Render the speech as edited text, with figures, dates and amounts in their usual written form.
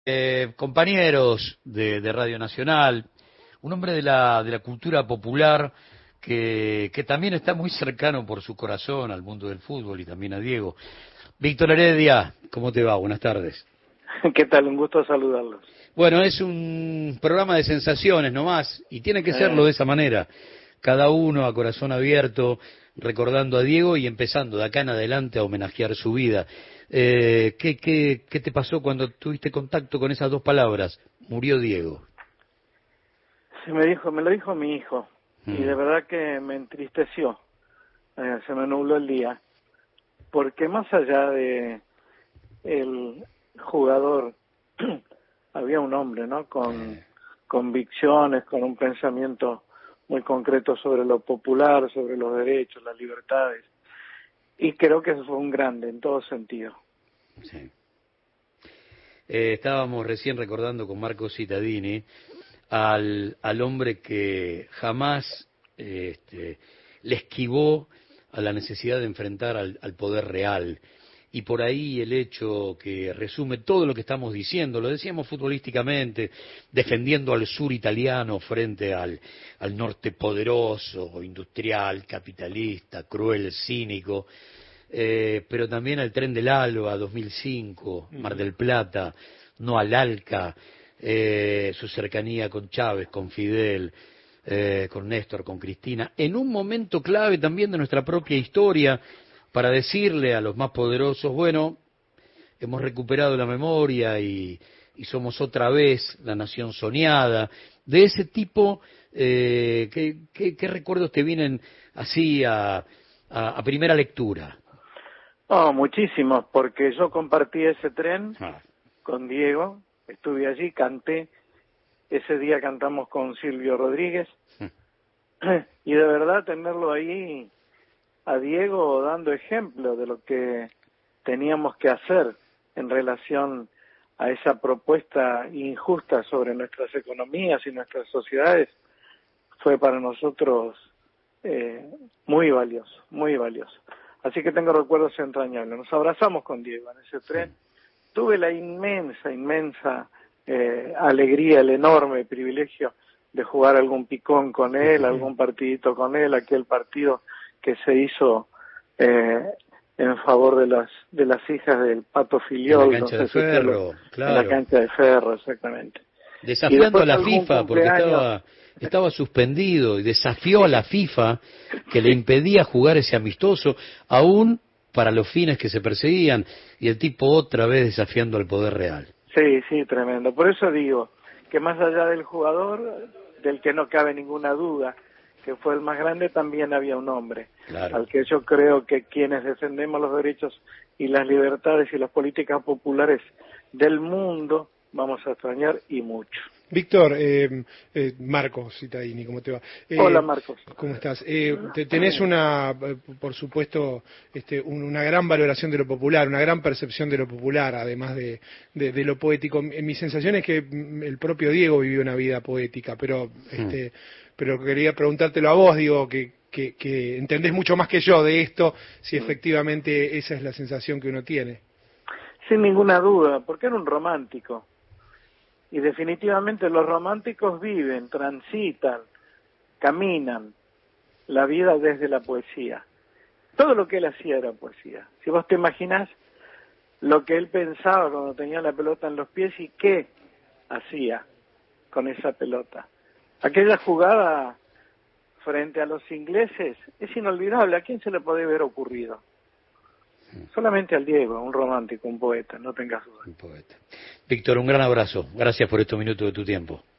Compañeros de Radio Nacional, un hombre de la cultura popular que también está muy cercano por su corazón al mundo del fútbol y también a Diego. Víctor Heredia, ¿cómo te va? Buenas tardes. ¿Qué tal? Un gusto saludarlos. Bueno, es un programa de sensaciones nomás y tiene que serlo Eh, de esa manera. Cada uno a corazón abierto, recordando a Diego y empezando de acá en adelante a homenajear su vida. ¿Qué te pasó cuando tuviste contacto con esas dos palabras? Murió Diego. me lo dijo mi hijo y de verdad que me entristeció. Se me nubló el día porque más allá de el jugador había un hombre, ¿no? Con convicciones, con un pensamiento muy concreto sobre lo popular, sobre los derechos, las libertades, y creo que eso fue un grande en todo sentido. Sí. Estábamos recién recordando con Marco Cittadini al hombre que jamás le esquivó a la necesidad de enfrentar al poder real. Y por ahí el hecho que resume todo lo que estamos diciendo, lo decíamos futbolísticamente, defendiendo al sur italiano frente al norte poderoso, industrial, capitalista, cruel, cínico, pero también al Tren del Alba 2005, Mar del Plata, no al Alca, su cercanía con Chávez, con Fidel, con Néstor, con Cristina, en un momento clave también de nuestra propia historia, para decirle a los más poderosos, bueno, hemos recuperado la memoria y somos otra vez la nación soñada. De ese tipo, ¿qué recuerdos te vienen así a primera lectura? Oh, muchísimos, porque yo compartí ese tren Ah. con Diego, estuve allí, canté, ese día cantamos con Silvio Rodríguez, y de verdad tenerlo ahí a Diego dando ejemplo de lo que teníamos que hacer en relación a esa propuesta injusta sobre nuestras economías y nuestras sociedades, fue para nosotros muy valioso, muy valioso. Así que tengo recuerdos entrañables. Nos abrazamos con Diego en ese tren. Tuve la inmensa alegría, el enorme privilegio de jugar algún picón con él, algún partidito con él, aquel partido que se hizo en favor de las hijas del Pato En la Filiol, no cancha de sé si usted Ferro, en la claro. cancha de Ferro, exactamente. Y Desafiando a después la algún FIFA, porque cumpleaños. estaba suspendido y desafió a la FIFA que le impedía jugar ese amistoso, aún para los fines que se perseguían, y el tipo otra vez desafiando al poder real. Sí, sí, tremendo. Por eso digo que más allá del jugador, del que no cabe ninguna duda, que fue el más grande, también había un hombre, Claro. al que yo creo que quienes defendemos los derechos y las libertades y las políticas populares del mundo vamos a extrañar y mucho. Víctor, Marcos Cittadini, ¿cómo te va? Hola, Marcos. ¿Cómo estás? Tenés una, por supuesto, una gran valoración de lo popular, una gran percepción de lo popular, además de lo poético. Mi sensación es que el propio Diego vivió una vida poética, pero quería preguntártelo a vos, digo, que entendés mucho más que yo de esto, si efectivamente esa es la sensación que uno tiene. Sin ninguna duda, porque era un romántico. Y definitivamente los románticos viven, transitan, caminan la vida desde la poesía. Todo lo que él hacía era poesía. Si vos te imaginás lo que él pensaba cuando tenía la pelota en los pies y qué hacía con esa pelota. Aquella jugada frente a los ingleses es inolvidable. ¿A quién se le puede haber ocurrido? Solamente al Diego, un romántico, un poeta, no tengas duda. Un poeta. Víctor, un gran abrazo. Gracias por estos minutos de tu tiempo.